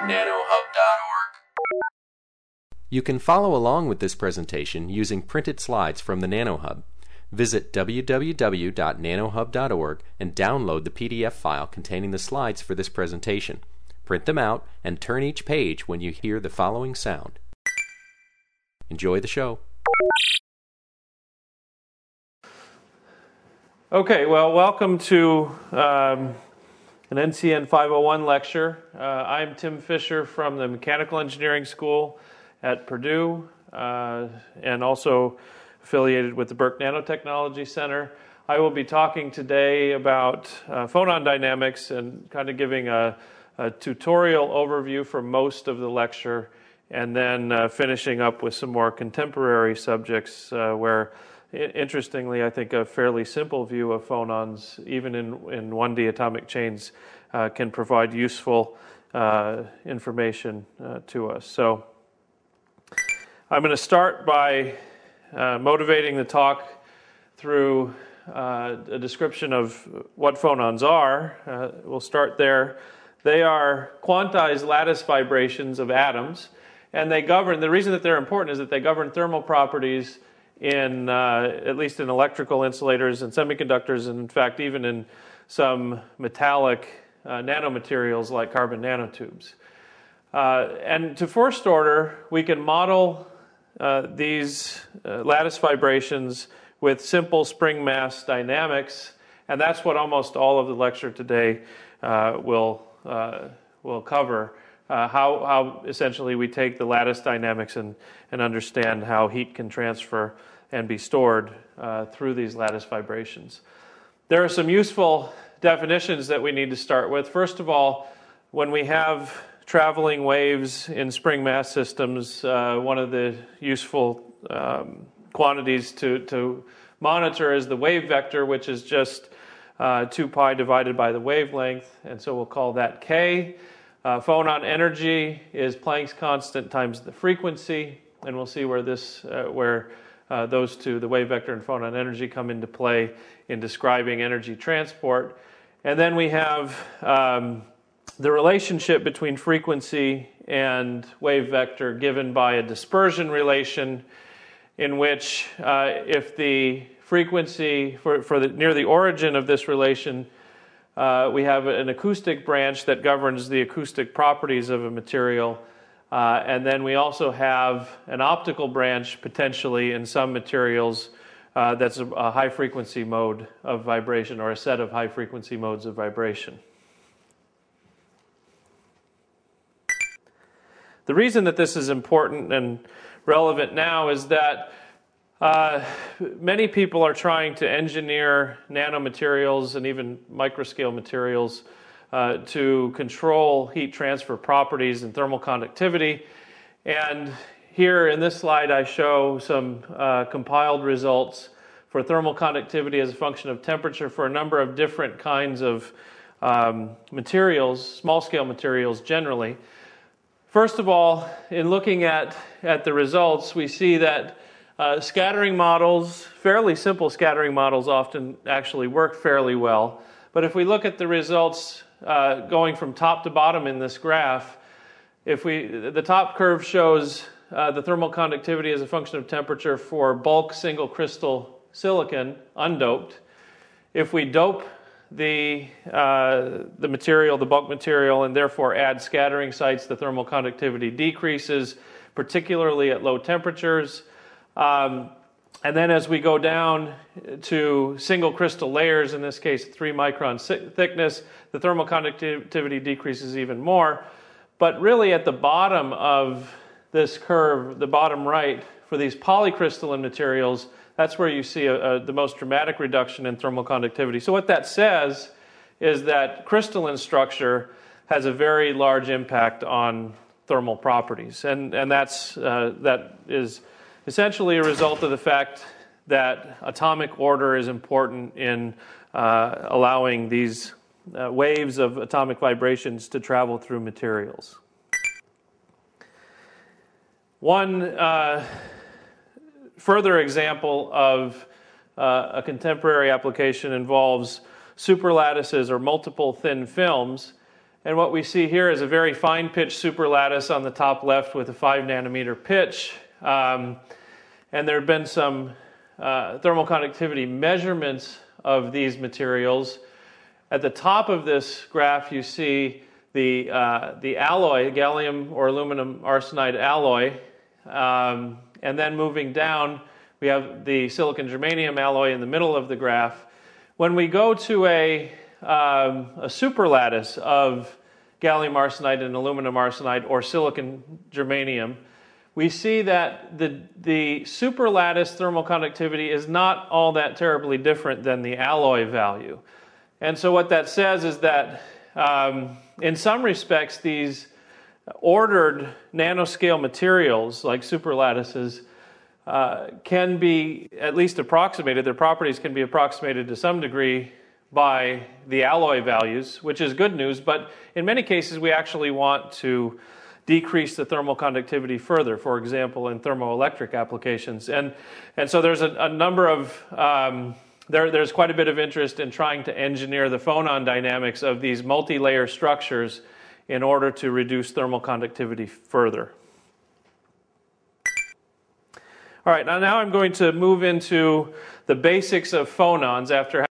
www.nanohub.org. You can follow along with this presentation using printed slides from the NanoHub. Visit www.nanohub.org and download the PDF file containing the slides for this presentation. Print them out and turn each page when you hear the following sound. Enjoy the show. Okay, well, welcome to an NCN 501 lecture. I'm Tim Fisher from the Mechanical Engineering School at Purdue and also affiliated with the Burke Nanotechnology Center. I will be talking today about phonon dynamics and kind of giving a tutorial overview for most of the lecture, and then finishing up with some more contemporary subjects where, interestingly, I think a fairly simple view of phonons, even in 1D atomic chains, can provide useful information to us. So I'm going to start by motivating the talk through a description of what phonons are. We'll start there. They are quantized lattice vibrations of atoms, and they govern, the reason that they're important is that they govern thermal properties in, at least in electrical insulators and semiconductors, and in fact even in some metallic nanomaterials like carbon nanotubes. And to first order, we can model these lattice vibrations with simple spring mass dynamics, and that's what almost all of the lecture today will cover. How essentially we take the lattice dynamics and understand how heat can transfer and be stored through these lattice vibrations. There are some useful definitions that we need to start with. First of all, when we have traveling waves in spring mass systems, one of the useful quantities to monitor is the wave vector, which is just 2 pi divided by the wavelength, and so we'll call that K. Phonon energy is Planck's constant times the frequency, and we'll see where those two, the wave vector and phonon energy, come into play in describing energy transport. And then we have the relationship between frequency and wave vector given by a dispersion relation, in which if the frequency near the origin of this relation, we have an acoustic branch that governs the acoustic properties of a material, and then we also have an optical branch potentially in some materials that's a high frequency mode of vibration, or a set of high frequency modes of vibration. The reason that this is important and relevant now is that many people are trying to engineer nanomaterials and even microscale materials to control heat transfer properties and thermal conductivity. And here in this slide I show some compiled results for thermal conductivity as a function of temperature for a number of different kinds of materials, small-scale materials generally. First of all, in looking at the results, we see that scattering models, fairly simple scattering models, often actually work fairly well. But if we look at the results going from top to bottom in this graph, the top curve shows the thermal conductivity as a function of temperature for bulk single crystal silicon, undoped. If we dope the material, the bulk material, and therefore add scattering sites, the thermal conductivity decreases, particularly at low temperatures. And then as we go down to single crystal layers, in this case 3 micron thickness, the thermal conductivity decreases even more. But really at the bottom of this curve, the bottom right, for these polycrystalline materials, that's where you see the most dramatic reduction in thermal conductivity. So what that says is that crystalline structure has a very large impact on thermal properties. And that is essentially a result of the fact that atomic order is important in allowing these waves of atomic vibrations to travel through materials. One further example of a contemporary application involves superlattices or multiple thin films. And what we see here is a very fine pitch superlattice on the top left with a 5 nanometer pitch. And there have been some thermal conductivity measurements of these materials. At the top of this graph, you see the alloy, gallium or aluminum arsenide alloy. And then moving down, we have the silicon germanium alloy in the middle of the graph. When we go to a superlattice of gallium arsenide and aluminum arsenide or silicon germanium, we see that the superlattice thermal conductivity is not all that terribly different than the alloy value. And so what that says is that in some respects, these ordered nanoscale materials like superlattices can be at least approximated. Their properties can be approximated to some degree by the alloy values, which is good news, but in many cases we actually want to decrease the thermal conductivity further, for example, in thermoelectric applications. And so there's a number of, there's quite a bit of interest in trying to engineer the phonon dynamics of these multi-layer structures in order to reduce thermal conductivity further. All right, now I'm going to move into the basics of phonons after.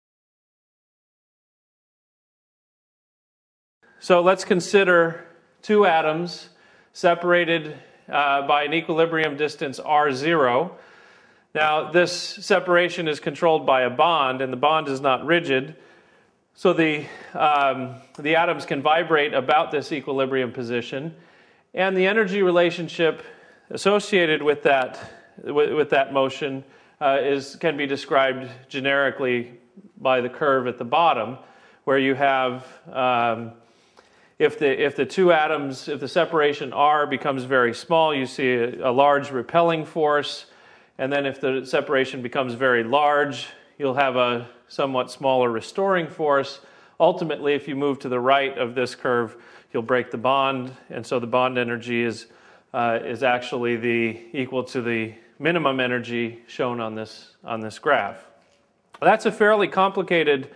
So let's consider two atoms separated by an equilibrium distance r0. Now, this separation is controlled by a bond, and the bond is not rigid. So the atoms can vibrate about this equilibrium position, and the energy relationship associated with that motion can be described generically by the curve at the bottom, where you have if the two atoms, if the separation r becomes very small, you see a large repelling force, and then if the separation becomes very large, you'll have a somewhat smaller restoring force. Ultimately, if you move to the right of this curve, you'll break the bond, and so the bond energy is actually equal to the minimum energy shown on this graph. That's a fairly complicated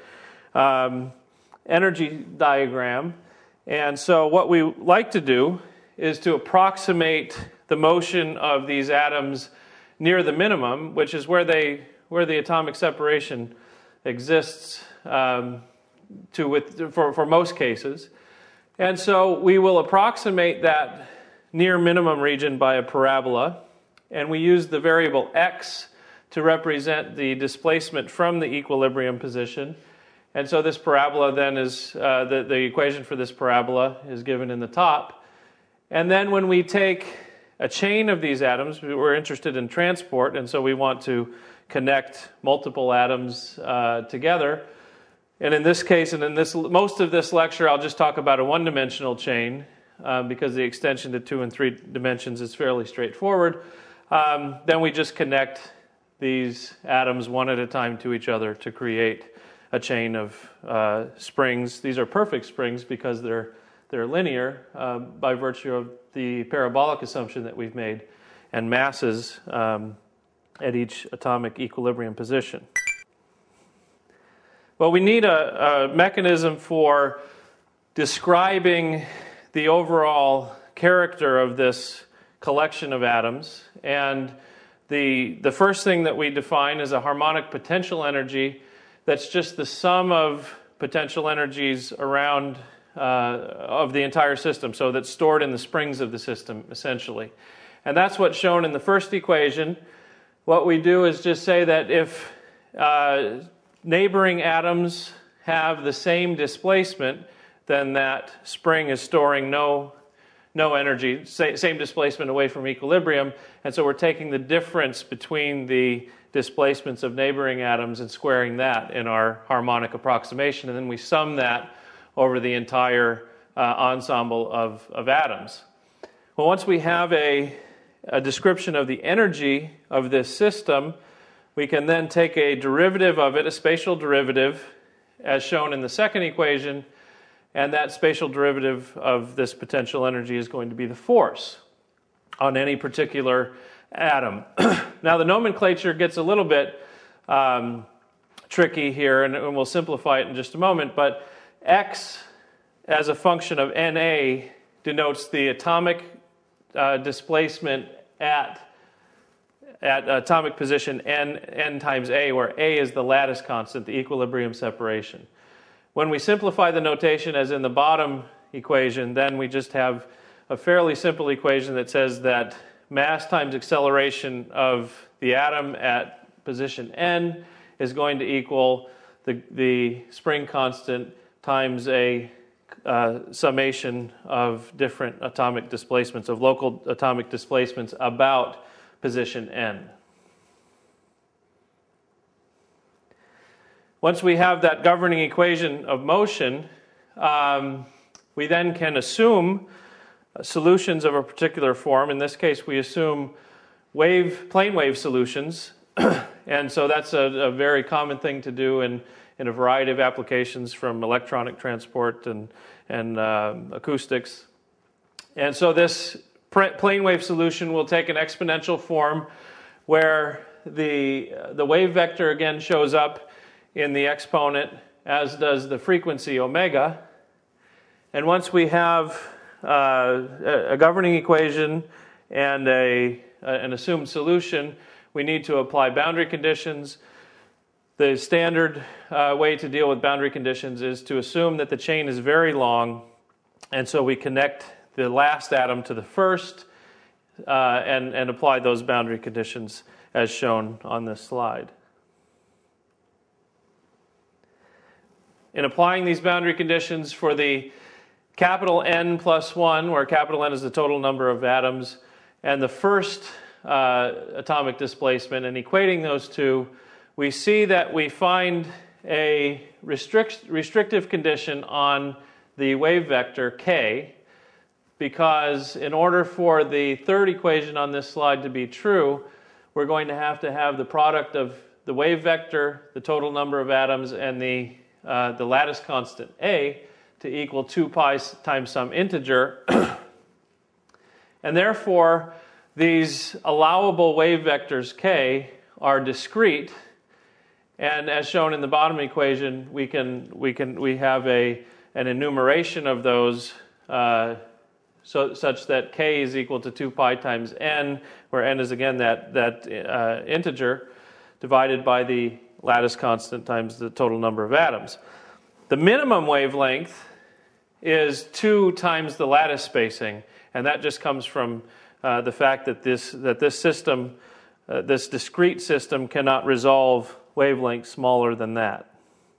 energy diagram, and so what we like to do is to approximate the motion of these atoms near the minimum, which is where the atomic separation exists for most cases. And so we will approximate that near minimum region by a parabola, and we use the variable x to represent the displacement from the equilibrium position. And so this parabola then is, the equation for this parabola is given in the top. And then when we take a chain of these atoms, we're interested in transport, and so we want to connect multiple atoms together. And in this case, and in most of this lecture, I'll just talk about a one-dimensional chain because the extension to 2 and 3 dimensions is fairly straightforward. Then we just connect these atoms one at a time to each other to create a chain of springs. These are perfect springs because they're linear by virtue of the parabolic assumption that we've made, and masses at each atomic equilibrium position. Well, we need a mechanism for describing the overall character of this collection of atoms, and the first thing that we define is a harmonic potential energy that's just the sum of potential energies around of the entire system, so that's stored in the springs of the system, essentially. And that's what's shown in the first equation. What we do is just say that if neighboring atoms have the same displacement, then that spring is storing no energy, same displacement away from equilibrium, and so we're taking the difference between the displacements of neighboring atoms and squaring that in our harmonic approximation, and then we sum that over the entire ensemble of atoms. Well, once we have a description of the energy of this system, we can then take a derivative of it, a spatial derivative, as shown in the second equation, and that spatial derivative of this potential energy is going to be the force on any particular atom. Now, the nomenclature gets a little bit tricky here, and we'll simplify it in just a moment, but x as a function of Na denotes the atomic displacement at atomic position n times A, where A is the lattice constant, the equilibrium separation. When we simplify the notation as in the bottom equation, then we just have a fairly simple equation that says that mass times acceleration of the atom at position n is going to equal the spring constant times a summation of different atomic displacements, of local atomic displacements about position n. Once we have that governing equation of motion, we then can assume solutions of a particular form. In this case, we assume plane wave solutions. And so that's a very common thing to do in a variety of applications, from electronic transport and acoustics. And so this plane wave solution will take an exponential form where the wave vector again shows up in the exponent, as does the frequency omega. And once we have a governing equation and an assumed solution, we need to apply boundary conditions. The standard way to deal with boundary conditions is to assume that the chain is very long, and so we connect the last atom to the first and apply those boundary conditions as shown on this slide. In applying these boundary conditions for the capital N plus 1, where capital N is the total number of atoms, and the first atomic displacement, and equating those two, we see that we find a restrictive condition on the wave vector k, because in order for the third equation on this slide to be true, we're going to have the product of the wave vector, the total number of atoms, and the lattice constant A to equal 2 pi times some integer. And therefore, these allowable wave vectors k are discrete. And as shown in the bottom equation, we have an enumeration of those such that k is equal to 2 pi times n, where n is again that integer divided by the lattice constant times the total number of atoms. The minimum wavelength is 2 times the lattice spacing, and that just comes from the fact that this system, this discrete system, cannot resolve wavelengths smaller than that.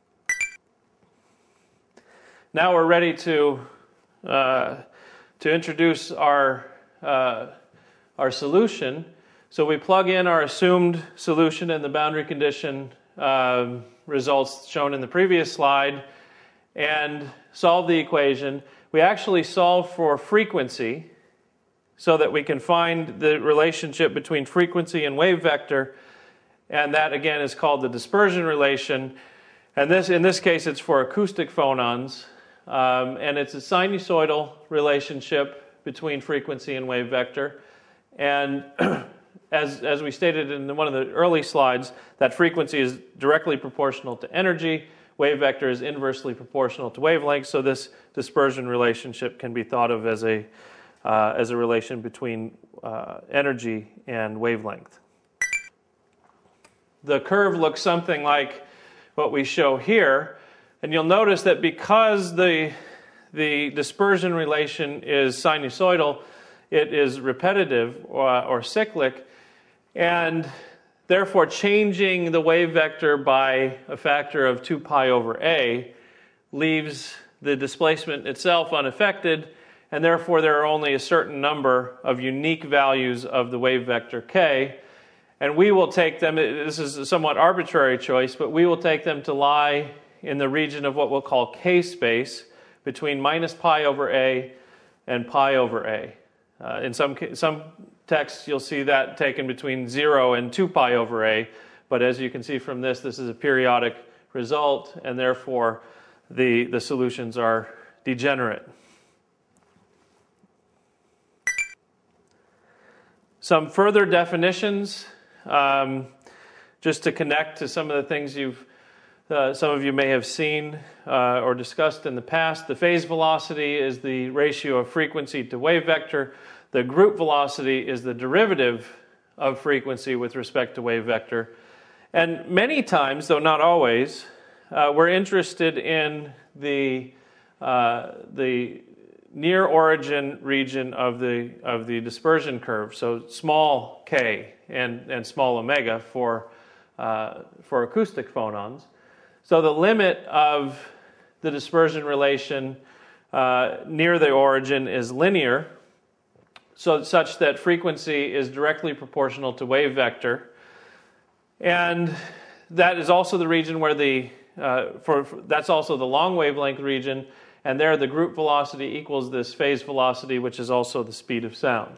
Now we're ready to introduce our solution. So we plug in our assumed solution and the boundary condition results shown in the previous slide and solve the equation. We actually solve for frequency so that we can find the relationship between frequency and wave vector, and that again is called the dispersion relation. And in this case it's for acoustic phonons, and it's a sinusoidal relationship between frequency and wave vector. And as we stated in one of the early slides, that frequency is directly proportional to energy. Wave vector is inversely proportional to wavelength. So this dispersion relationship can be thought of as a relation between energy and wavelength. The curve looks something like what we show here, and you'll notice that because the dispersion relation is sinusoidal, it is repetitive or cyclic, and therefore changing the wave vector by a factor of 2 pi over a leaves the displacement itself unaffected, and therefore there are only a certain number of unique values of the wave vector k, and we will take them, this is a somewhat arbitrary choice, but we will take them to lie in the region of what we'll call k space between minus pi over a and pi over a. In some texts, you'll see that taken between 0 and 2 pi over a, but as you can see from this is a periodic result, and therefore the solutions are degenerate. Some further definitions, just to connect to some of the things you've some of you may have seen or discussed in the past. The phase velocity is the ratio of frequency to wave vector. The group velocity is the derivative of frequency with respect to wave vector. And many times, though not always, we're interested in the near origin region of the dispersion curve, so small k and small omega for acoustic phonons. So the limit of the dispersion relation near the origin is linear, such that frequency is directly proportional to wave vector, and that is also the region where that's also the long wavelength region. And there the group velocity equals this phase velocity, which is also the speed of sound.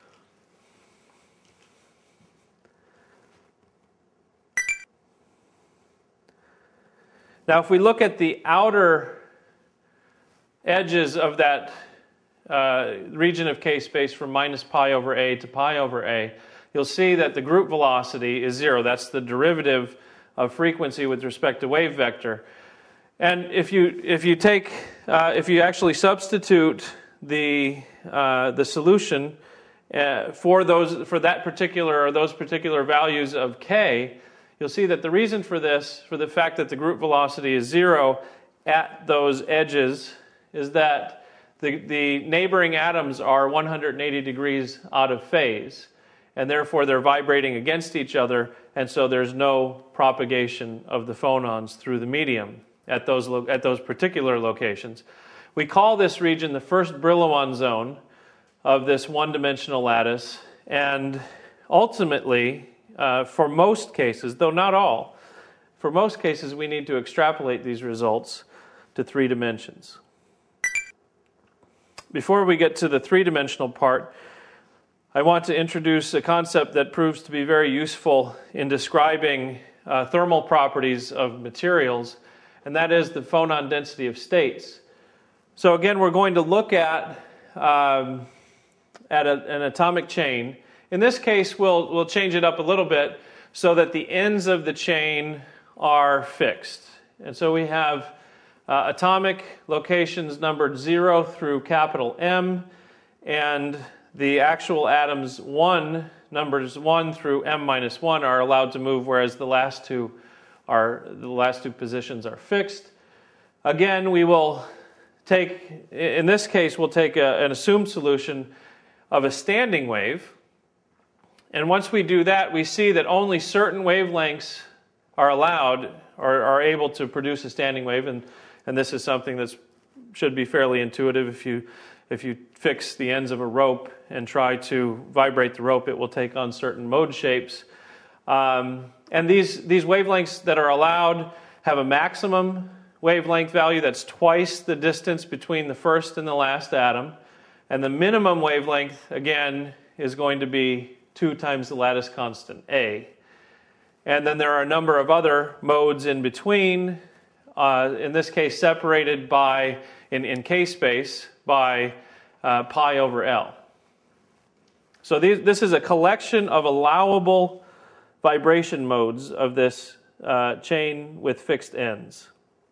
Now if we look at the outer edges of that region of k-space from minus pi over a to pi over a, you'll see that the group velocity is 0. That's the derivative of frequency with respect to wave vector. And if you actually substitute the solution for those particular values of k, you'll see that the reason for this, for the fact that the group velocity is 0 at those edges, is that the neighboring atoms are 180 degrees out of phase, and therefore they're vibrating against each other, and so there's no propagation of the phonons through the medium at those particular locations. We call this region the first Brillouin zone of this one-dimensional lattice, and ultimately, for most cases, though not all, for most cases we need to extrapolate these results to 3 dimensions. Before we get to the 3-dimensional part, I want to introduce a concept that proves to be very useful in describing thermal properties of materials, and that is the phonon density of states. So again, we're going to look at an atomic chain. In this case, we'll change it up a little bit so that the ends of the chain are fixed. And so we have atomic locations numbered 0 through capital M, and the actual atoms numbers 1 through m-1 are allowed to move, whereas the last two positions are fixed. Again, we will take, in this case, we'll take an assumed solution of a standing wave. And once we do that, we see that only certain wavelengths are allowed or are able to produce a standing wave. And this is something that should be fairly intuitive. If you fix the ends of a rope and try to vibrate the rope, it will take on certain mode shapes. And these wavelengths that are allowed have a maximum wavelength value that's twice the distance between the first and the last atom. And the minimum wavelength, again, is going to be 2 times the lattice constant, A. And then there are a number of other modes in between, in this case separated by, in k-space, by pi over L. So this is a collection of allowable vibration modes of this chain with fixed ends.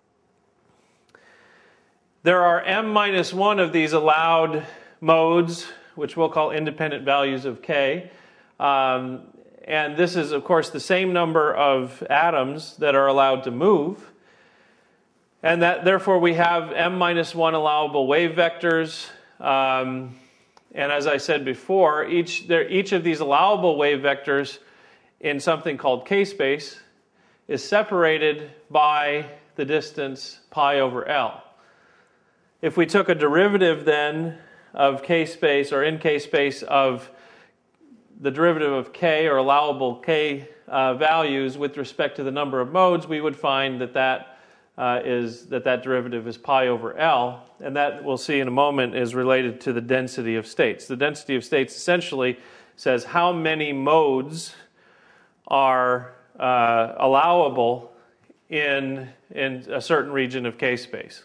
There are m-1 of these allowed modes, which we'll call independent values of k. And this is, of course, the same number of atoms that are allowed to move. And that, therefore, we have m-1 allowable wave vectors. And as I said before, each of these allowable wave vectors in something called k-space is separated by the distance pi over L. If we took a derivative then of k-space, or in k-space, of the derivative of k, or allowable k values with respect to the number of modes, we would find that derivative is pi over L, and that we'll see in a moment is related to the density of states. The density of states essentially says how many modes are allowable in a certain region of k-space.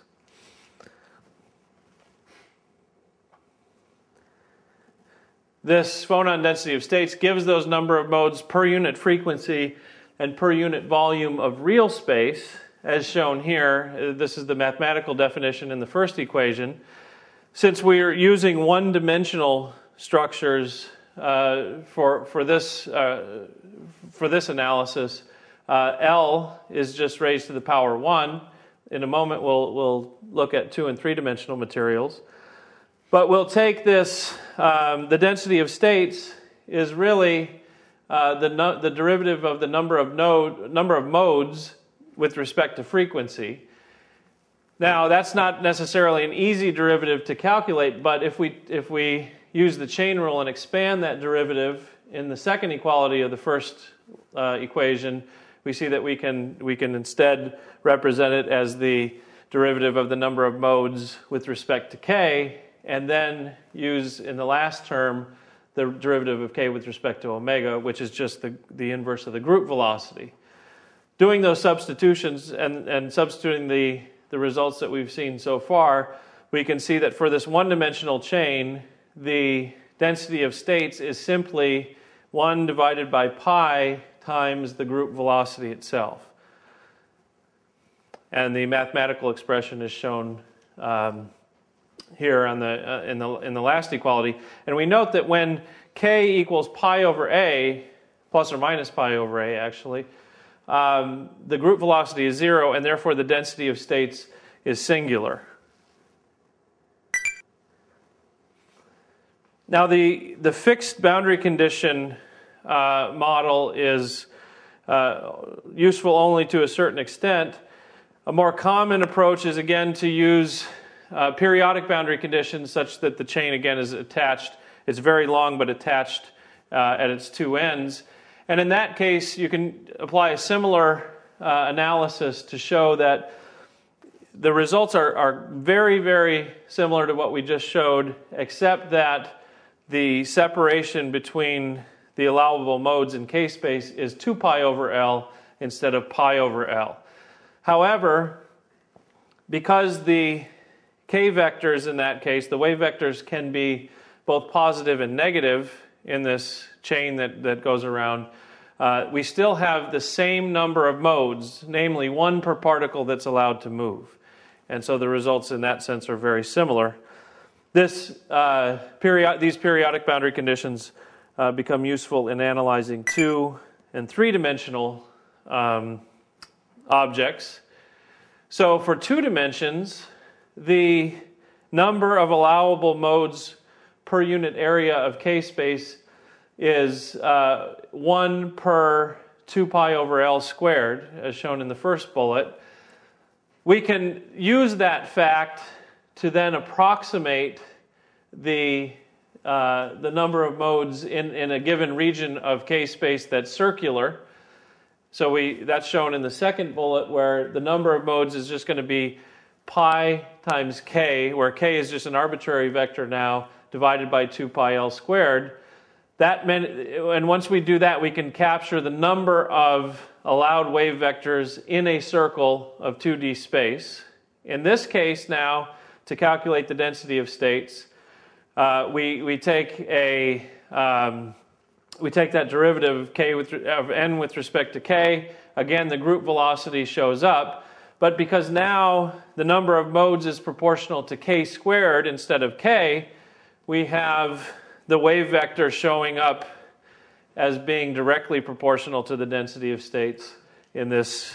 This phonon density of states gives those number of modes per unit frequency and per unit volume of real space. as shown here, this is the mathematical definition in the first equation. Since we're using one-dimensional structures for this analysis, L is just raised to the power 1. In a moment, we'll look at 2- and 3-dimensional materials. But we'll take this, the density of states is really the derivative of the number of modes with respect to frequency. Now, that's not necessarily an easy derivative to calculate, but if we use the chain rule and expand that derivative in the second equality of the first equation, we see that we can instead represent it as the derivative of the number of modes with respect to k, and then use in the last term the derivative of k with respect to omega, which is just the inverse of the group velocity. Doing those substitutions and substituting the results that we've seen so far, we can see that for this one-dimensional chain, the density of states is simply 1 divided by pi times the group velocity itself. And the mathematical expression is shown here on in the last equality. And we note that when k equals pi over a, plus or minus pi over a actually, the group velocity is 0, and therefore the density of states is singular. Now the fixed boundary condition model is useful only to a certain extent. A more common approach is again to use periodic boundary conditions such that the chain again is attached. It's very long but attached at its two ends. And in that case, you can apply a similar analysis to show that the results are very, very similar to what we just showed, except that the separation between the allowable modes in k-space is 2 pi over L instead of pi over L. However, because the k vectors in that case, the wave vectors can be both positive and negative in this chain that goes around, we still have the same number of modes, namely 1 per particle that's allowed to move. And so the results in that sense are very similar. These periodic boundary conditions become useful in analyzing 2- and 3-dimensional objects. So for 2 dimensions, the number of allowable modes per unit area of k-space is 1 per 2 pi over L squared, as shown in the first bullet. We can use that fact to then approximate the number of modes in a given region of k-space that's circular. So that's shown in the second bullet, where the number of modes is just going to be pi times k, where k is just an arbitrary vector now, divided by 2 pi L squared. And once we do that, we can capture the number of allowed wave vectors in a circle of 2D space. In this case now, to calculate the density of states, we take that derivative of n with respect to k. Again, the group velocity shows up, but because now the number of modes is proportional to k squared instead of k, we have the wave vector showing up as being directly proportional to the density of states in this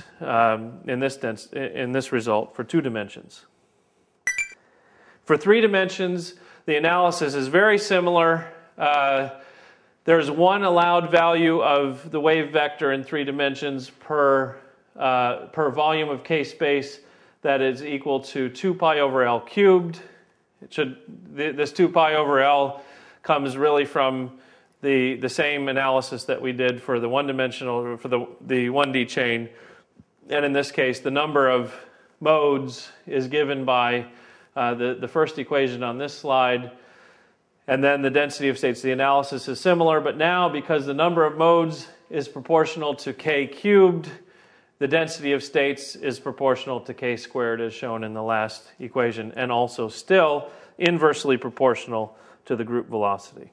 result for 2 dimensions. For 3 dimensions, the analysis is very similar. There's one allowed value of the wave vector in 3 dimensions per volume of k-space that is equal to 2 pi over L cubed. This 2 pi over L comes really from the same analysis that we did for the one-dimensional, for the 1D chain. And in this case, the number of modes is given by the first equation on this slide. And then the density of states, the analysis is similar, but now because the number of modes is proportional to k cubed, the density of states is proportional to k squared as shown in the last equation, and also still inversely proportional to the group velocity.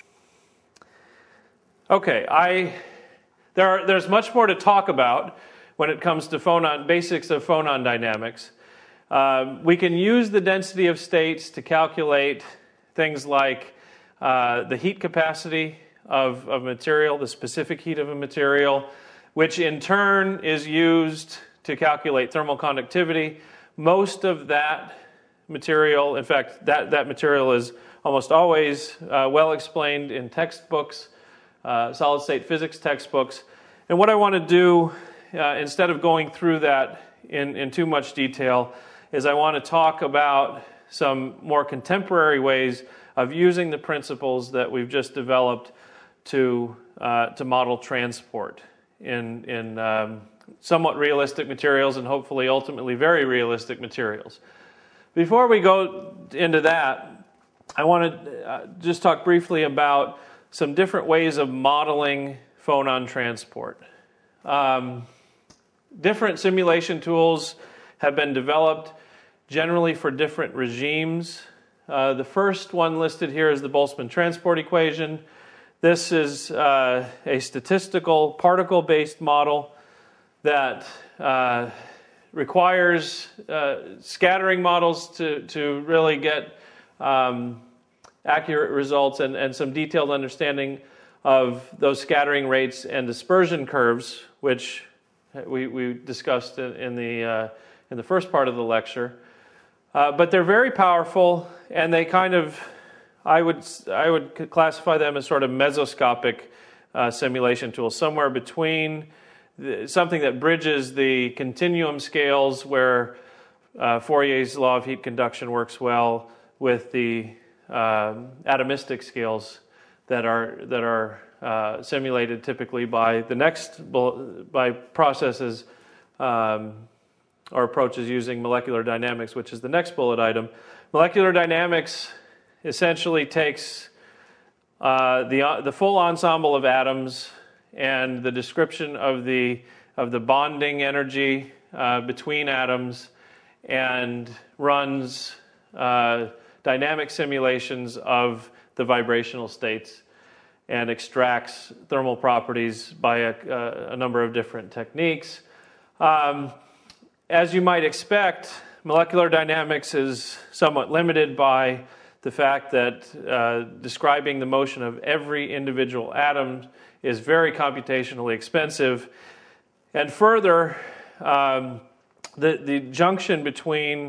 Okay, there's much more to talk about, when it comes to basics of phonon dynamics. We can use the density of states to calculate things like the heat capacity of material, the specific heat of a material, which in turn is used to calculate thermal conductivity. Most of that material, in fact, that material is almost always well explained in textbooks, solid-state physics textbooks. And what I want to do, instead of going through that in too much detail, is I want to talk about some more contemporary ways of using the principles that we've just developed to model transport in somewhat realistic materials and hopefully ultimately very realistic materials. Before we go into that, I want to just talk briefly about some different ways of modeling phonon transport. Different simulation tools have been developed generally for different regimes. The first one listed here is the Boltzmann transport equation. This is a statistical particle-based model that requires scattering models to really get accurate results and some detailed understanding of those scattering rates and dispersion curves, which we discussed in the first part of the lecture. But they're very powerful, and they kind of, I would classify them as sort of mesoscopic simulation tools, somewhere between something that bridges the continuum scales where Fourier's law of heat conduction works well with the atomistic scales that are simulated typically by by processes or approaches using molecular dynamics, which is the next bullet item. Molecular dynamics essentially takes the full ensemble of atoms and the description of the bonding energy between atoms and runs dynamic simulations of the vibrational states and extracts thermal properties by a number of different techniques. As you might expect, molecular dynamics is somewhat limited by the fact that describing the motion of every individual atom is very computationally expensive. And further, the junction between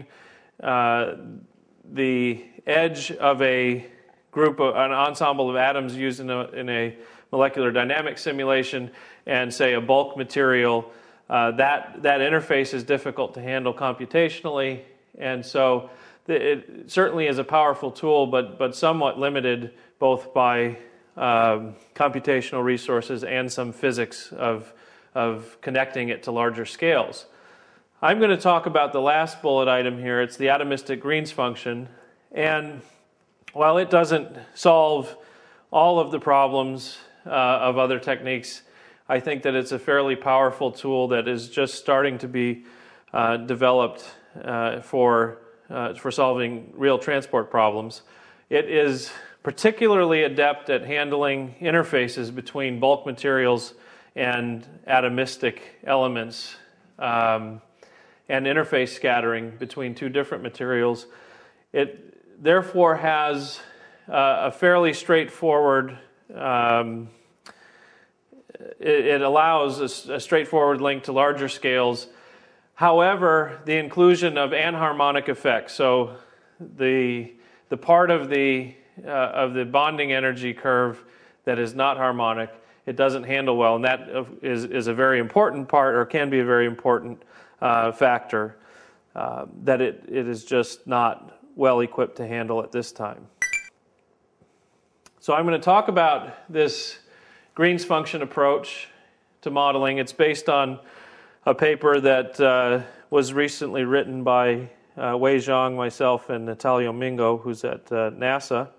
the edge of an ensemble of atoms used in a molecular dynamic simulation and, say, a bulk material, that interface is difficult to handle computationally, and so it certainly is a powerful tool, but somewhat limited both by computational resources and some physics of connecting it to larger scales. I'm going to talk about the last bullet item here. It's the atomistic Green's function, and while it doesn't solve all of the problems of other techniques, I think that it's a fairly powerful tool that is just starting to be developed for solving real transport problems. It is particularly adept at handling interfaces between bulk materials and atomistic elements, and interface scattering between two different materials. It therefore has a fairly straightforward it allows a straightforward link to larger scales. However, the inclusion of anharmonic effects, so the part of the bonding energy curve that is not harmonic, it doesn't handle well, and that is a very important part, or can be a very important factor that it is just not well equipped to handle at this time. So I'm going to talk about this Green's function approach to modeling. It's based on a paper that was recently written by Wei Zhang, myself, and Natalia Mingo, who's at NASA.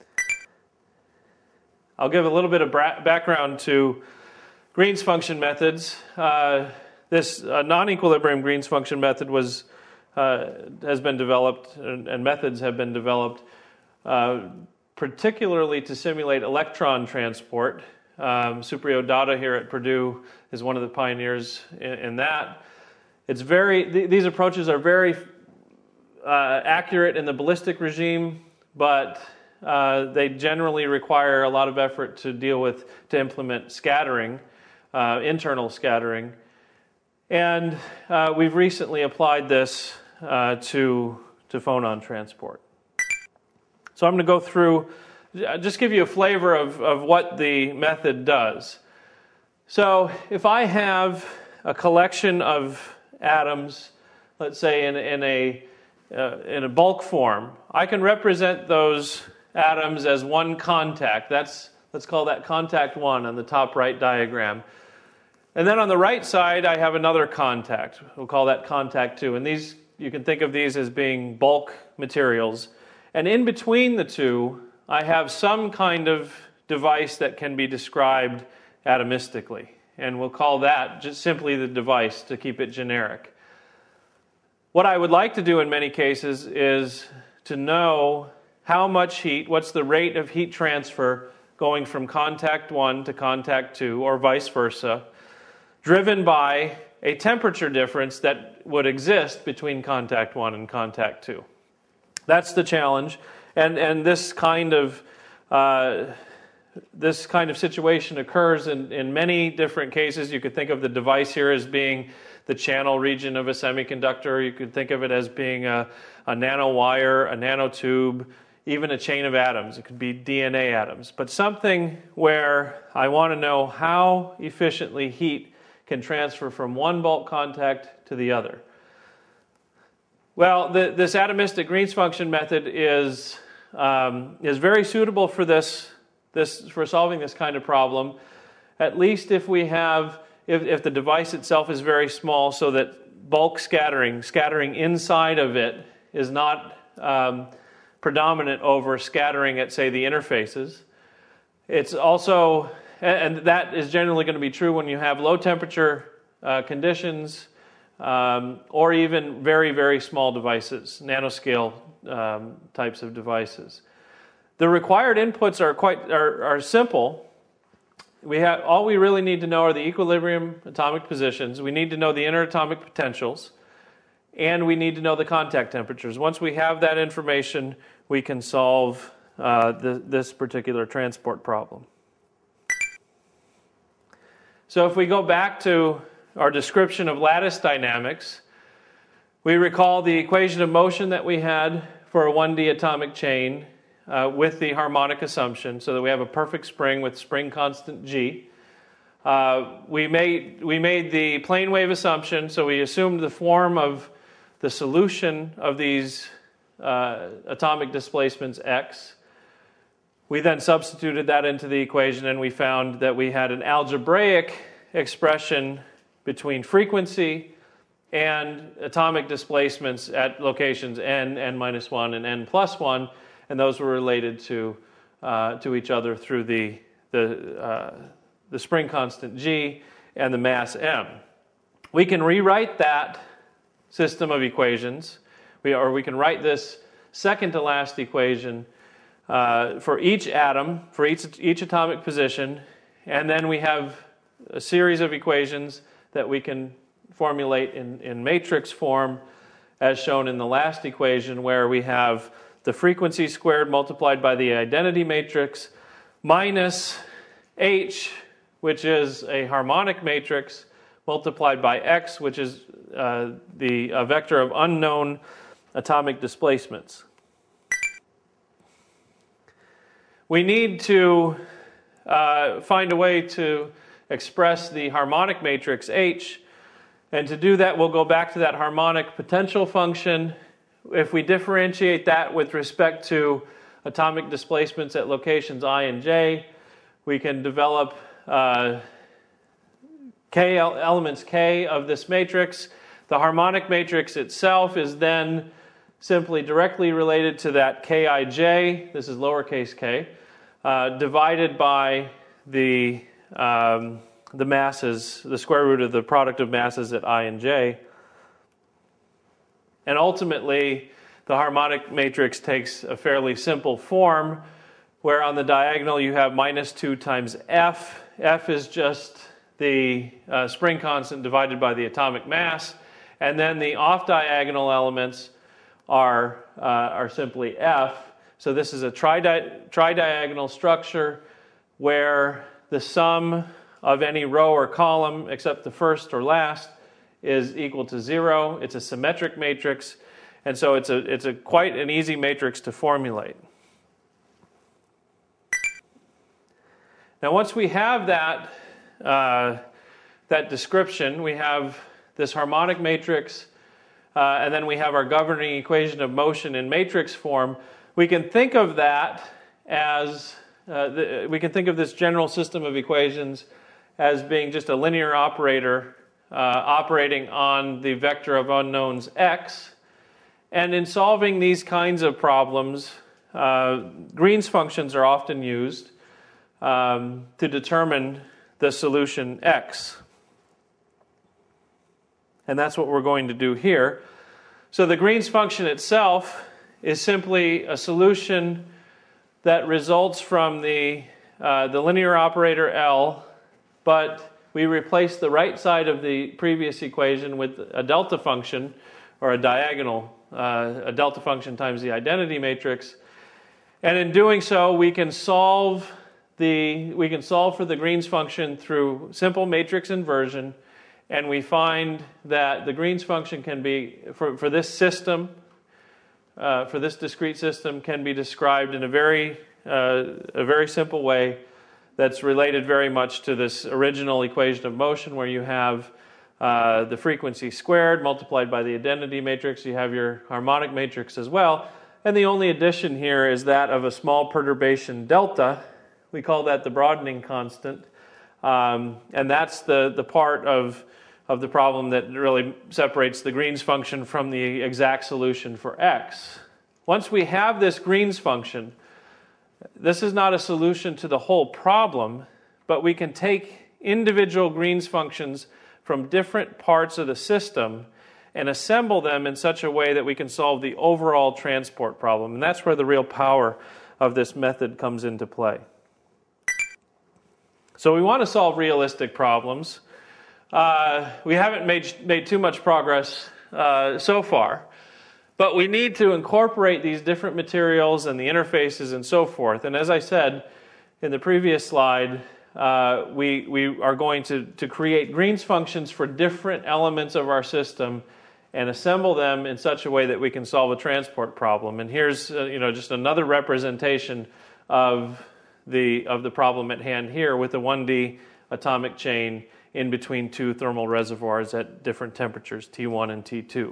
I'll give a little bit of background to Green's function methods. This non-equilibrium Green's function method has been developed, and methods have been developed particularly to simulate electron transport. Supriyo here at Purdue is one of the pioneers in that. These approaches are very accurate in the ballistic regime, but they generally require a lot of effort to implement scattering, internal scattering. And we've recently applied this to phonon transport. So I'm going to go through, just give you a flavor of what the method does. So if I have a collection of atoms, let's say in a bulk form, I can represent those atoms as one contact. Let's call that contact 1 on the top right diagram. And then on the right side, I have another contact. We'll call that contact 2. And these, you can think of these as being bulk materials. And in between the two, I have some kind of device that can be described atomistically. And we'll call that just simply the device to keep it generic. What I would like to do in many cases is to know how much heat, what's the rate of heat transfer going from contact 1 to contact 2, or vice versa, driven by a temperature difference that would exist between contact 1 and contact 2. That's the challenge, and this kind of situation occurs in many different cases. You could think of the device here as being the channel region of a semiconductor. You could think of it as being a nanowire, a nanotube, even a chain of atoms. It could be DNA atoms, but something where I want to know how efficiently heat can transfer from one bulk contact to the other. Well, this atomistic Green's function method is very suitable for for solving this kind of problem. At least if the device itself is very small, so that bulk scattering inside of it is not predominant over scattering at, say, the interfaces. It's also, and that is generally going to be true when you have low temperature conditions, or even very, very small devices, nanoscale types of devices. The required inputs are simple. All we really need to know are the equilibrium atomic positions. We need to know the interatomic potentials, and we need to know the contact temperatures. Once we have that information, we can solve this particular transport problem. So if we go back to our description of lattice dynamics, we recall the equation of motion that we had for a 1D atomic chain with the harmonic assumption, so that we have a perfect spring with spring constant G. We made the plane wave assumption, so we assumed the form of the solution of these atomic displacements x. We then substituted that into the equation, and we found that we had an algebraic expression between frequency and atomic displacements at locations n, n-1, and n+1, and those were related to each other through the spring constant G and the mass m. We can rewrite that system of equations, or we can write this second to last equation for each atom, for each atomic position, and then we have a series of equations that we can formulate in matrix form, as shown in the last equation, where we have the frequency squared multiplied by the identity matrix minus h, which is a harmonic matrix, multiplied by x, which is the vector of unknown atomic displacements. We need to find a way to express the harmonic matrix H, and to do that we'll go back to that harmonic potential function. If we differentiate that with respect to atomic displacements at locations I and j, we can develop elements k of this matrix. The harmonic matrix itself is then simply directly related to that kij, this is lowercase k, divided by the masses, the square root of the product of masses at I and j. And ultimately, the harmonic matrix takes a fairly simple form, where on the diagonal you have minus 2 times f, F is just the spring constant divided by the atomic mass, and then the off-diagonal elements are simply F. So this is a tridiagonal structure where the sum of any row or column except the first or last is equal to 0. It's a symmetric matrix, and so it's a quite an easy matrix to formulate. Now, once we have that description, we have this harmonic matrix, and then we have our governing equation of motion in matrix form. We can think of that as we can think of this general system of equations as being just a linear operator operating on the vector of unknowns x. And in solving these kinds of problems, Green's functions are often used to determine the solution x. And that's what we're going to do here. So the Green's function itself is simply a solution that results from the linear operator L, but we replace the right side of the previous equation with a delta function, or a diagonal, a delta function times the identity matrix. And in doing so, we can solve for the Green's function through simple matrix inversion, and we find that the Green's function can be, for this system, for this discrete system, can be described in a very simple way that's related very much to this original equation of motion, where you have the frequency squared multiplied by the identity matrix. You have your harmonic matrix as well. And the only addition here is that of a small perturbation delta. We call that the broadening constant. And that's the part of the problem that really separates the Green's function from the exact solution for x. Once we have this Green's function, this is not a solution to the whole problem, but we can take individual Green's functions from different parts of the system and assemble them in such a way that we can solve the overall transport problem. And that's where the real power of this method comes into play. So we want to solve realistic problems. We haven't made too much progress so far, but we need to incorporate these different materials and the interfaces and so forth. And as I said in the previous slide, we are going to create Green's functions for different elements of our system and assemble them in such a way that we can solve a transport problem. And here's just another representation of the problem at hand here with the 1D atomic chain in between two thermal reservoirs at different temperatures, T1 and T2.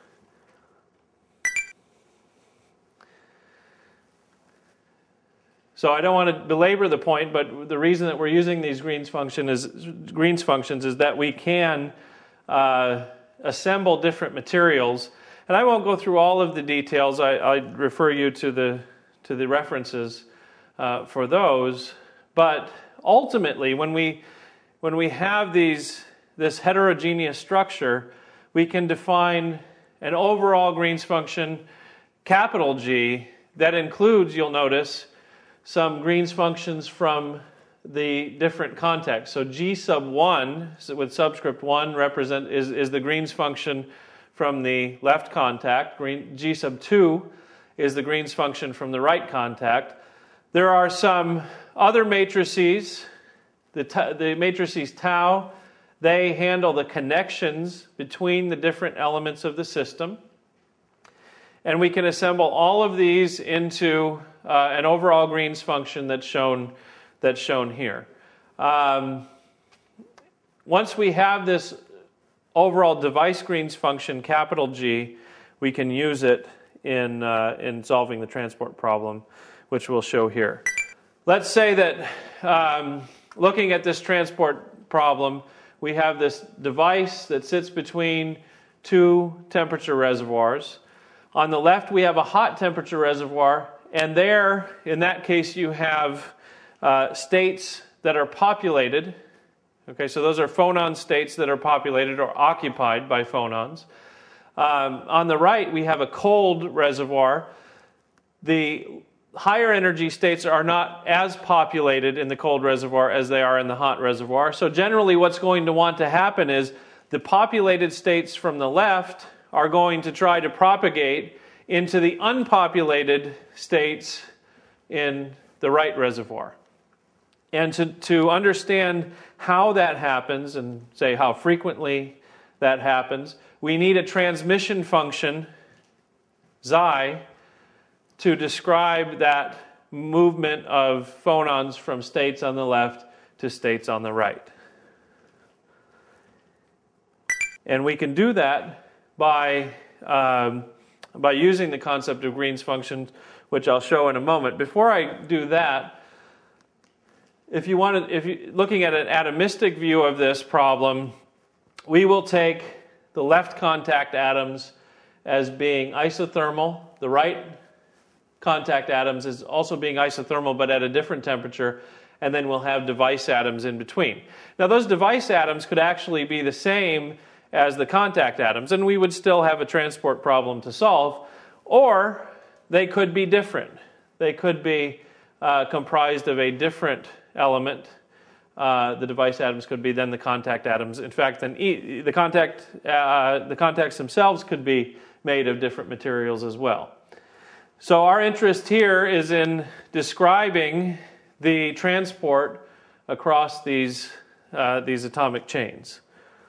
So I don't want to belabor the point, but the reason that we're using these Green's functions is that we can assemble different materials. And I won't go through all of the details. I refer you to the references for those. But ultimately, when we have this heterogeneous structure, we can define an overall Green's function, capital G, that includes, you'll notice, some Green's functions from the different contexts. So G sub 1, with subscript 1, is the Green's function from the left contact. G sub 2 is the Green's function from the right contact. There are some other matrices, the matrices tau. They handle the connections between the different elements of the system. And we can assemble all of these into an overall Green's function that's shown here. Once we have this overall device Green's function, capital G, we can use it in solving the transport problem, which we'll show here. Let's say that looking at this transport problem, we have this device that sits between two temperature reservoirs. On the left, we have a hot temperature reservoir, and there, in that case, you have states that are populated. Okay, so those are phonon states that are populated or occupied by phonons. On the right, we have a cold reservoir. The higher energy states are not as populated in the cold reservoir as they are in the hot reservoir. So generally what's going to want to happen is the populated states from the left are going to try to propagate into the unpopulated states in the right reservoir. And to understand how that happens, and say how frequently that happens, we need a transmission function, xi, to describe that movement of phonons from states on the left to states on the right. And we can do that by using the concept of Green's function, which I'll show in a moment. Before I do that, if you're looking at an atomistic view of this problem, we will take the left contact atoms as being isothermal. The right contact atoms is also being isothermal, but at a different temperature. And then we'll have device atoms in between. Now, those device atoms could actually be the same as the contact atoms, and we would still have a transport problem to solve. Or they could be different. They could be comprised of a different element. The device atoms could be then the contact atoms. In fact, then the contacts themselves could be made of different materials as well. So our interest here is in describing the transport across these atomic chains.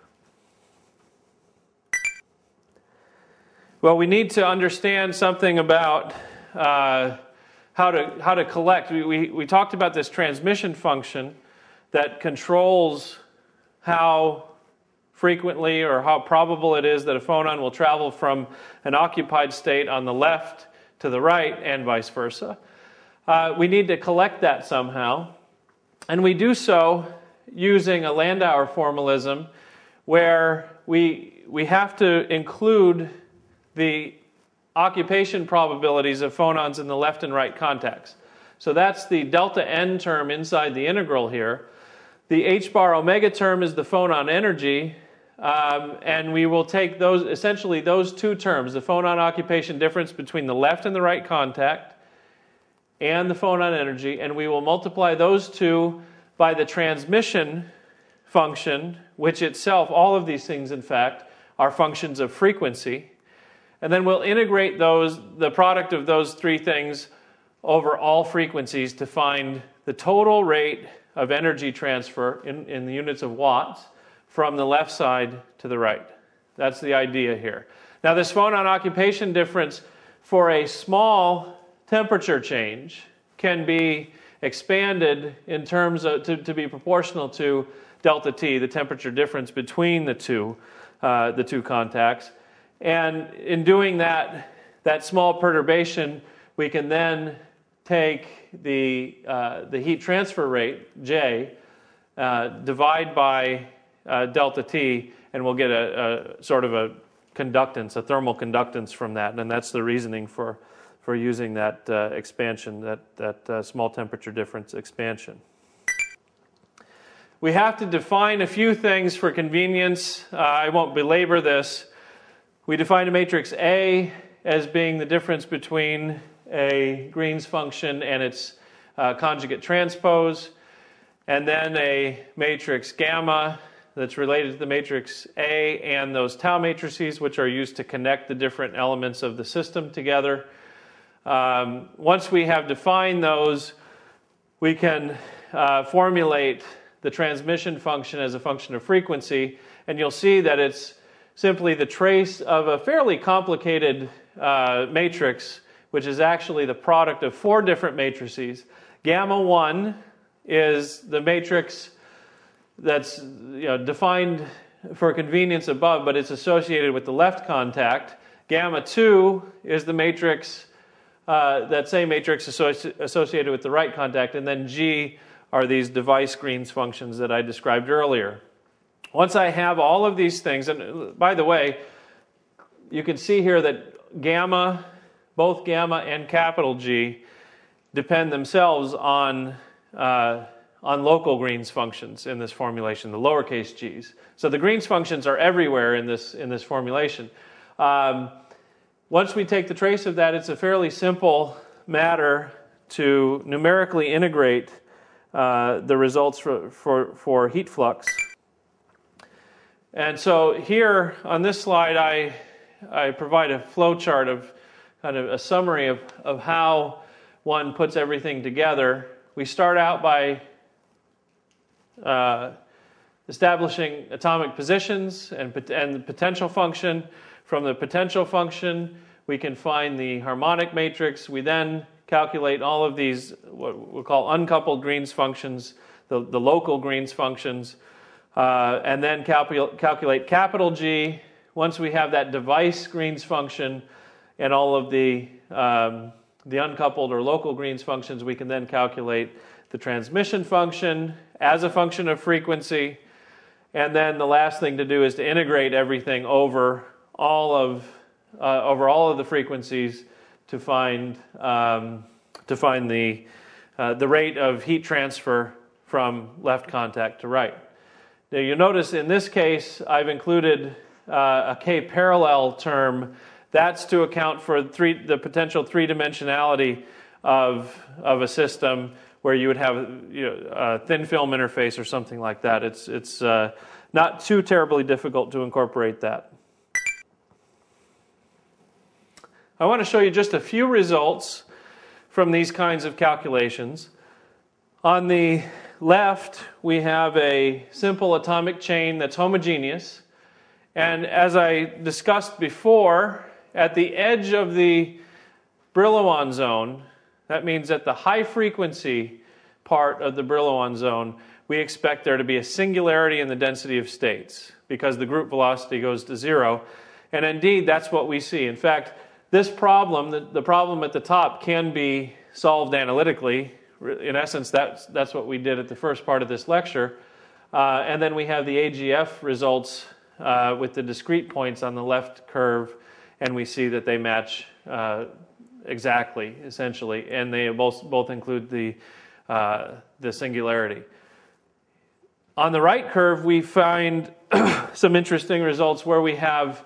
Well, we need to understand something about how to collect. We talked about this transmission function that controls how frequently or how probable it is that a phonon will travel from an occupied state on the left to the right and vice versa. We need to collect that somehow, and we do so using a Landauer formalism where we have to include the occupation probabilities of phonons in the left and right contacts. So that's the delta n term inside the integral here. The h bar omega term is the phonon energy, and we will take essentially those two terms, the phonon occupation difference between the left and the right contact and the phonon energy, and we will multiply those two by the transmission function, which itself, all of these things in fact, are functions of frequency. And then we'll integrate the product of those three things over all frequencies to find the total rate of energy transfer in the units of watts from the left side to the right. That's the idea here. Now, this phonon occupation difference for a small temperature change can be expanded in terms of to be proportional to delta T, the temperature difference between the two contacts. And in doing that small perturbation, we can then take the heat transfer rate, J, divide by delta T, and we'll get a sort of a conductance, a thermal conductance from that. And that's the reasoning for using that expansion, that small temperature difference expansion. We have to define a few things for convenience. I won't belabor this. We define a matrix A as being the difference between a Green's function and its conjugate transpose, and then a matrix gamma that's related to the matrix A and those tau matrices, which are used to connect the different elements of the system together. Once we have defined those, we can formulate the transmission function as a function of frequency, and you'll see that it's simply the trace of a fairly complicated matrix, which is actually the product of four different matrices. Gamma 1 is the matrix that's defined for convenience above, but it's associated with the left contact. Gamma 2 is the matrix, that same matrix associated with the right contact, and then G are these device Green's functions that I described earlier. Once I have all of these things, and by the way, you can see here that gamma, both gamma and capital G, depend themselves on local Green's functions in this formulation, the lowercase g's. So the Green's functions are everywhere in this formulation. Once we take the trace of that, it's a fairly simple matter to numerically integrate the results for heat flux. And so here on this slide, I provide a flow chart of kind of a summary of how one puts everything together. We start out by establishing atomic positions and the potential function. From the potential function, we can find the harmonic matrix. We then calculate all of these, what we'll call uncoupled Green's functions, the local Green's functions, and then calculate capital G. Once we have that device Green's function and all of the uncoupled or local Green's functions, we can then calculate the transmission function as a function of frequency. And then the last thing to do is to integrate everything over all of the frequencies to find the rate of heat transfer from left contact to right. Now you'll notice in this case I've included a K-parallel term. That's to account for the potential three-dimensionality of a system where you would have a thin film interface or something like that. It's not too terribly difficult to incorporate that. I want to show you just a few results from these kinds of calculations. On the left, we have a simple atomic chain that's homogeneous. And as I discussed before, at the edge of the Brillouin zone, that means at the high frequency part of the Brillouin zone, we expect there to be a singularity in the density of states because the group velocity goes to zero. And indeed, that's what we see. In fact, this problem, the problem at the top, can be solved analytically. In essence, that's what we did at the first part of this lecture. And then we have the AGF results with the discrete points on the left curve, and we see that they match exactly, essentially, and they both include the singularity. On the right curve, we find some interesting results where we have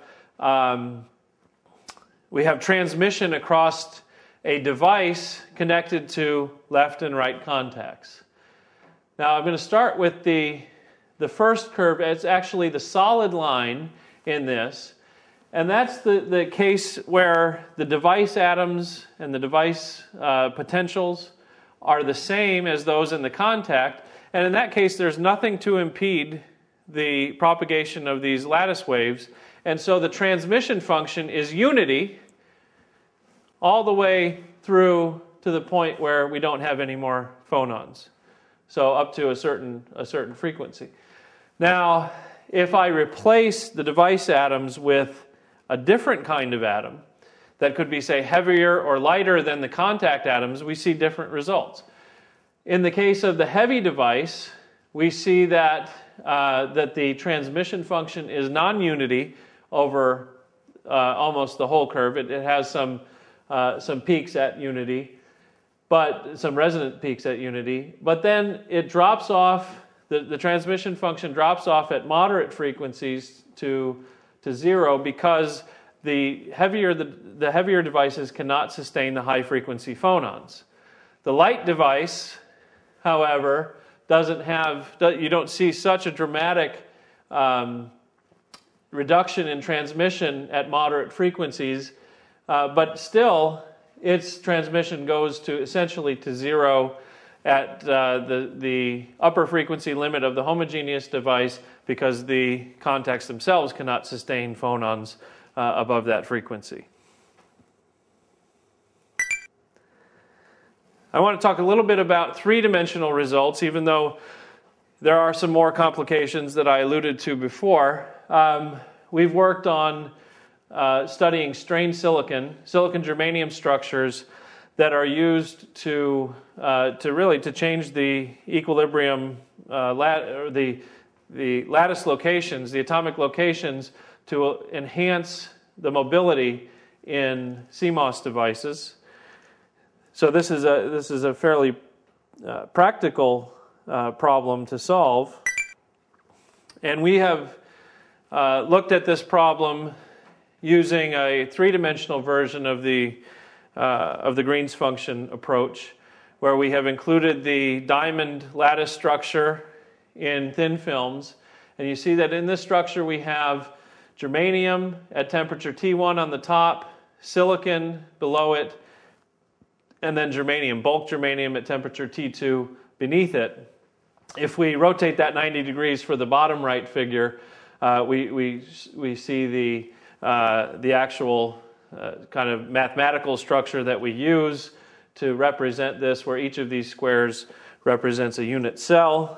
transmission across a device connected to left and right contacts. Now I'm going to start with the first curve. It's actually the solid line in this, and that's the case where the device atoms and the device potentials are the same as those in the contact, and in that case there's nothing to impede the propagation of these lattice waves, and so the transmission function is unity all the way through to the point where we don't have any more phonons. So up to a certain frequency. Now, if I replace the device atoms with a different kind of atom that could be, say, heavier or lighter than the contact atoms, we see different results. In the case of the heavy device, we see that the transmission function is non-unity over almost the whole curve. It has some peaks at unity, but some resonant peaks at unity. But then it drops off. The transmission function drops off at moderate frequencies to zero because the heavier devices cannot sustain the high frequency phonons. The light device, however, you don't see such a dramatic reduction in transmission at moderate frequencies, but still its transmission goes to essentially to zero at the upper frequency limit of the homogeneous device because the contacts themselves cannot sustain phonons above that frequency. I want to talk a little bit about three-dimensional results, even though there are some more complications that I alluded to before. We've worked on studying strained silicon germanium structures that are used to change the equilibrium, the lattice locations, the atomic locations, to enhance the mobility in CMOS devices. So this is a fairly practical problem to solve, and we have looked at this problem using a three-dimensional version of the Green's function approach. where we have included the diamond lattice structure in thin films. And you see that in this structure we have germanium at temperature T1 on the top, silicon below it, and then germanium, bulk germanium at temperature T2 beneath it. If we rotate that 90 degrees for the bottom right figure, we see the actual kind of mathematical structure that we use to represent this, where each of these squares represents a unit cell.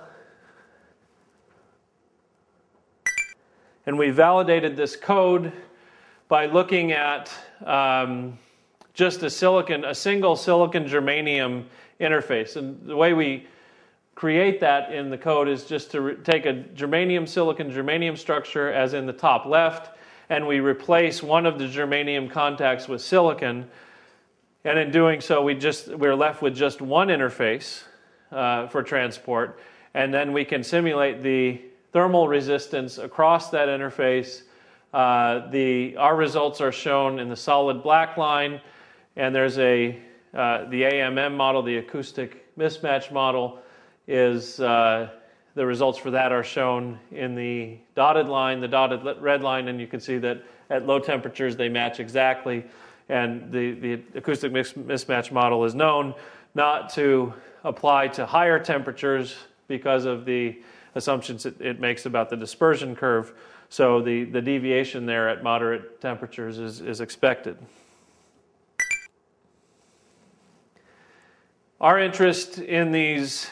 And we validated this code by looking at just a single silicon germanium interface. And the way we create that in the code is just to take a germanium silicon germanium structure as in the top left, and we replace one of the germanium contacts with silicon. And in doing so, we're left with just one interface for transport, and then we can simulate the thermal resistance across that interface. Our results are shown in the solid black line, and there's the AMM model, the acoustic mismatch model, is the results for that are shown in the dotted line, the dotted red line, and you can see that at low temperatures they match exactly. And the acoustic mismatch model is known not to apply to higher temperatures because of the assumptions it makes about the dispersion curve. So the deviation there at moderate temperatures is expected. Our interest in these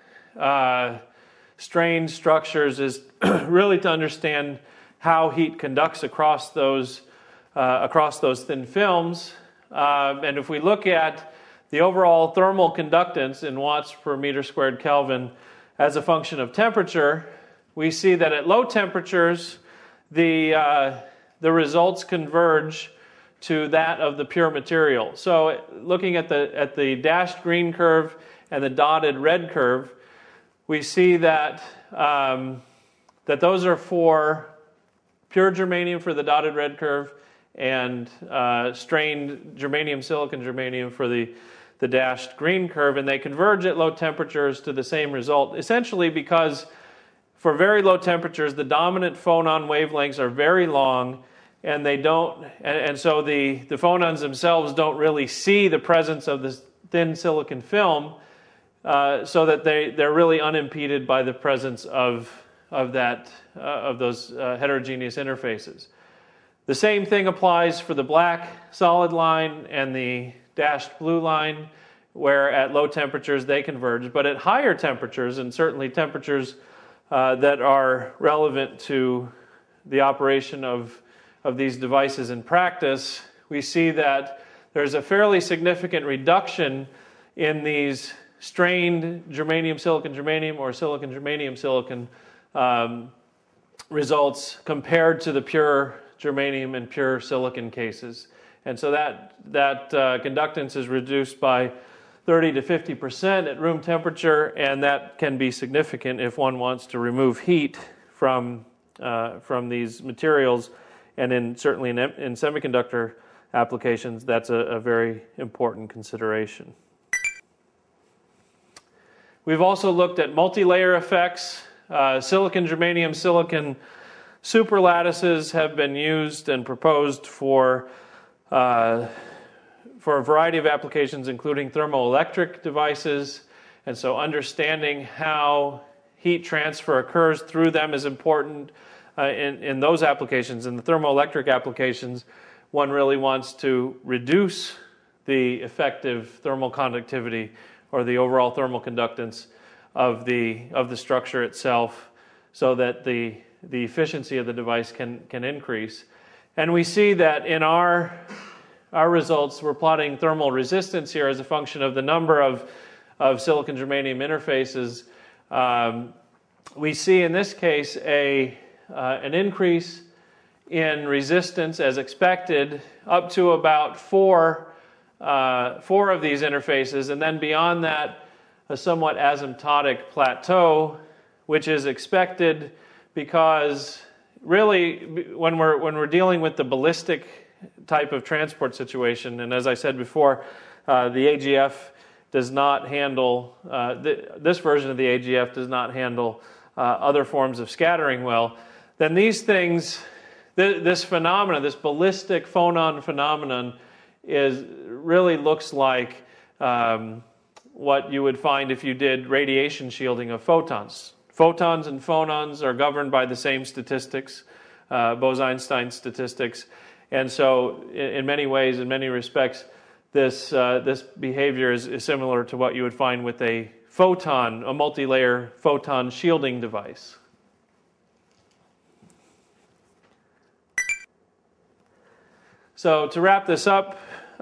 strained structures is really to understand how heat conducts across those thin films. And if we look at the overall thermal conductance in watts per meter squared Kelvin as a function of temperature, we see that at low temperatures, the results converge to that of the pure material. So looking at the dashed green curve and the dotted red curve, we see that those are for pure germanium for the dotted red curve, and strained germanium, silicon germanium for the dashed green curve, and they converge at low temperatures to the same result, essentially because for very low temperatures, the dominant phonon wavelengths are very long, and so the phonons themselves don't really see the presence of this thin silicon film, so that they're really unimpeded by the presence of those heterogeneous interfaces. The same thing applies for the black solid line and the dashed blue line, where at low temperatures they converge. But at higher temperatures, and certainly temperatures that are relevant to the operation of these devices in practice, we see that there's a fairly significant reduction in these strained germanium, silicon germanium, or silicon germanium, silicon results compared to the pure germanium and pure silicon cases. And so that conductance is reduced by 30 to 50% at room temperature, and that can be significant if one wants to remove heat from these materials. And certainly in semiconductor applications, that's a very important consideration. We've also looked at multi-layer effects. Silicon germanium, silicon superlattices have been used and proposed for a variety of applications, including thermoelectric devices. And so understanding how heat transfer occurs through them is important in those applications. In the thermoelectric applications, one really wants to reduce the effective thermal conductivity or the overall thermal conductance of the structure itself, so that the efficiency of the device can increase. And we see that in our results, we're plotting thermal resistance here as a function of the number of silicon germanium interfaces. We see in this case an increase in resistance as expected up to about four of these interfaces, and then beyond that, a somewhat asymptotic plateau, which is expected because really when we're dealing with the ballistic type of transport situation, and as I said before, the AGF does not handle, this version of the AGF does not handle other forms of scattering well, then these things, this phenomenon, this ballistic phonon phenomenon, really looks like what you would find if you did radiation shielding of photons. Photons and phonons are governed by the same statistics, Bose-Einstein statistics, and so in many ways, in many respects, this behavior is similar to what you would find with a photon, a multi-layer photon shielding device. So to wrap this up,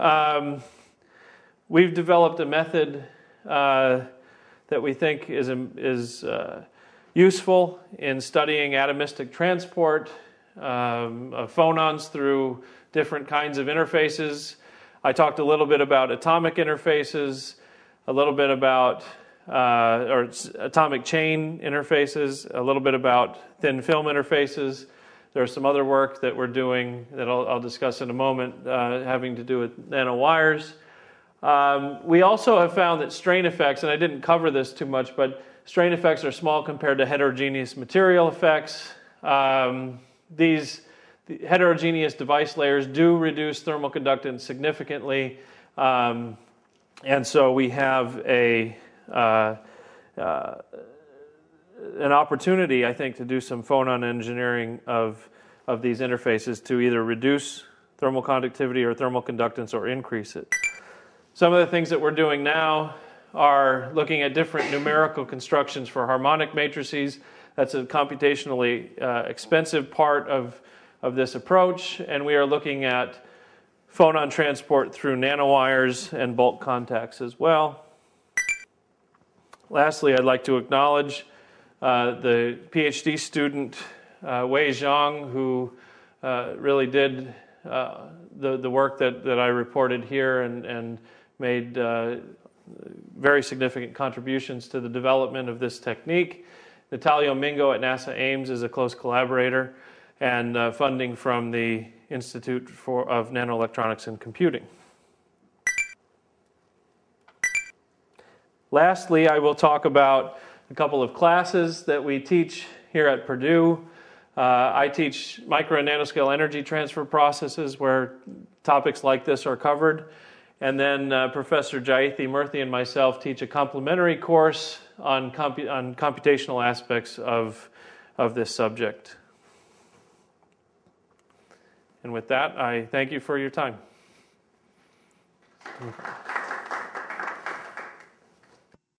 we've developed a method that we think is useful in studying atomistic transport of phonons through different kinds of interfaces. I talked a little bit about atomic interfaces, a little bit about or atomic chain interfaces, a little bit about thin film interfaces. There's some other work that we're doing that I'll discuss in a moment having to do with nanowires. We also have found that strain effects, and I didn't cover this too much, but strain effects are small compared to heterogeneous material effects. These heterogeneous device layers do reduce thermal conductance significantly, and so we have an opportunity, I think, to do some phonon engineering of these interfaces to either reduce thermal conductivity or thermal conductance or increase it. Some of the things that we're doing now are looking at different numerical constructions for harmonic matrices. That's a computationally expensive part of this approach, and we are looking at phonon transport through nanowires and bulk contacts as well. Lastly, I'd like to acknowledge the PhD student Wei Zhang, who really did the work that I reported here and made very significant contributions to the development of this technique. Natalio Mingo at NASA Ames is a close collaborator, and funding from the Institute of Nanoelectronics and Computing. Lastly, I will talk about a couple of classes that we teach here at Purdue. I teach micro and nanoscale energy transfer processes where topics like this are covered. And then Professor Jayethi Murthy and myself teach a complementary course on computational aspects of this subject. And with that, I thank you for your time.